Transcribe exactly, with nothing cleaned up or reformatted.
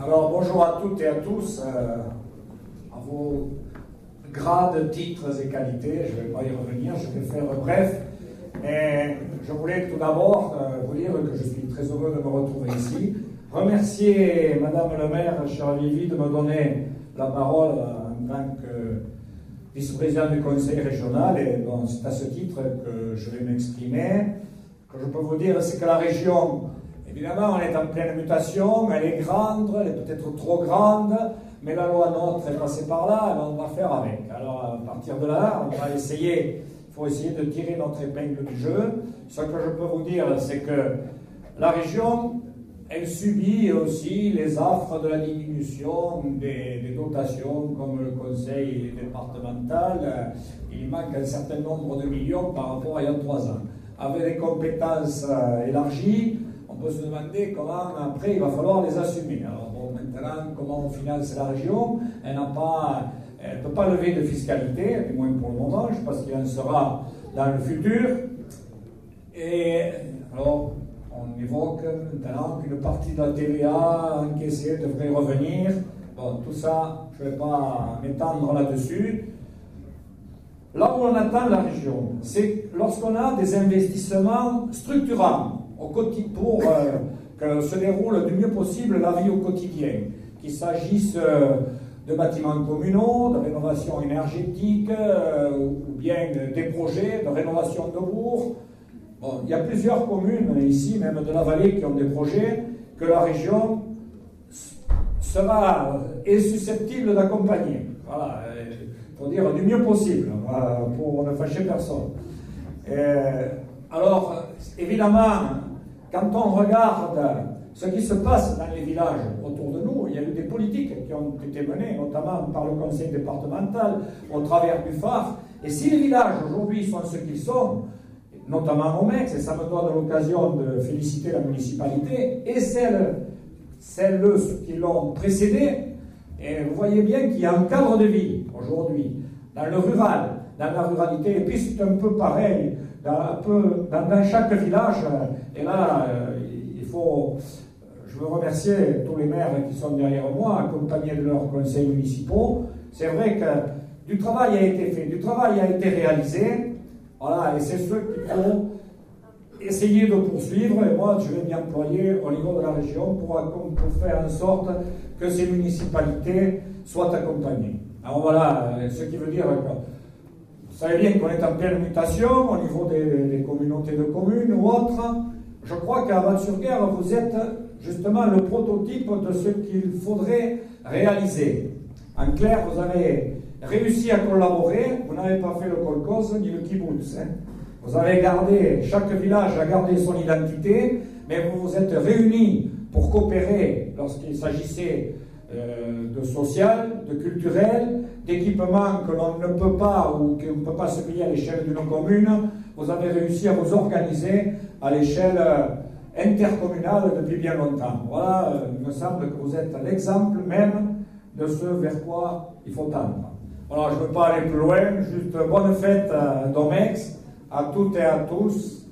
Alors bonjour à toutes et à tous, euh, à vos grades, titres et qualités. Je ne vais pas y revenir, je vais faire bref. Mais je voulais tout d'abord euh, vous dire que je suis très heureux de me retrouver ici. Remercier Madame le maire, chère Vivi, de me donner la parole en tant que vice-président du conseil régional. Et bon, c'est à ce titre que je vais m'exprimer. Ce que je peux vous dire, c'est que la région, évidemment, on est en pleine mutation, elle est grande, elle est peut-être trop grande, mais la loi NOTRe est passée par là, et on va faire avec. Alors, à partir de là, on va essayer, il faut essayer de tirer notre épingle du jeu. Ce que je peux vous dire, c'est que la région, elle subit aussi les affres de la diminution des, des dotations, comme le conseil départemental. Il manque un certain nombre de millions par rapport à il y a trois ans. Avec des compétences élargies, on peut se demander comment après il va falloir les assumer. Alors bon, maintenant, comment on finance la région? Elle n'a pas, elle ne peut pas lever de fiscalité, du moins pour le moment, je pense qu'il en sera dans le futur. Et alors, on évoque maintenant qu'une partie de la T V A encaissée devrait revenir. Bon, tout ça, je ne vais pas m'étendre là-dessus. Là où on attend la région, c'est lorsqu'on a des investissements structurants au quotidien, pour euh, que se déroule du mieux possible la vie au quotidien, qu'il s'agisse euh, de bâtiments communaux, de rénovation énergétique, euh, ou bien des projets de rénovation de bourgs. Bon, il y a plusieurs communes ici, même de la vallée, qui ont des projets que la région sera est susceptible d'accompagner. Voilà, pour dire du mieux possible, pour ne fâcher personne. Euh, alors, évidemment, quand on regarde ce qui se passe dans les villages autour de nous, il y a eu des politiques qui ont été menées, notamment par le conseil départemental, au travers du phare. Et si les villages aujourd'hui sont ce qu'ils sont, notamment au Mex, et ça me donne l'occasion de féliciter la municipalité, et celles, celles qui l'ont précédé, et vous voyez bien qu'il y a un cadre de vie aujourd'hui, dans le rural, dans la ruralité, et puis c'est un peu pareil, dans, un peu, dans, dans chaque village, et là, euh, il faut, je veux remercier tous les maires qui sont derrière moi, accompagnés de leurs conseils municipaux. C'est vrai que du travail a été fait, du travail a été réalisé, voilà, et c'est ce qu'il faut essayer de poursuivre, et moi je vais m'y employer au niveau de la région pour, pour faire en sorte que ces municipalités soient accompagnées. Alors voilà, ce qui veut dire que vous savez bien qu'on est en pleine mutation au niveau des, des communautés de communes ou autres. Je crois qu'à Val-sur-Guer, vous êtes justement le prototype de ce qu'il faudrait réaliser. En clair, vous avez réussi à collaborer, vous n'avez pas fait le kolkhoz ni le kibbutz. Hein. Vous avez gardé, chaque village a gardé son identité, mais vous vous êtes réunis pour coopérer lorsqu'il s'agissait euh, de social, de culturel, d'équipements que l'on ne peut pas ou qu'on ne peut pas se payer à l'échelle d'une commune. Vous avez réussi à vous organiser à l'échelle euh, intercommunale depuis bien longtemps. Voilà, euh, il me semble que vous êtes l'exemple même de ce vers quoi il faut tendre. Voilà, je ne veux pas aller plus loin, juste bonne fête euh, d'Omex à toutes et à tous.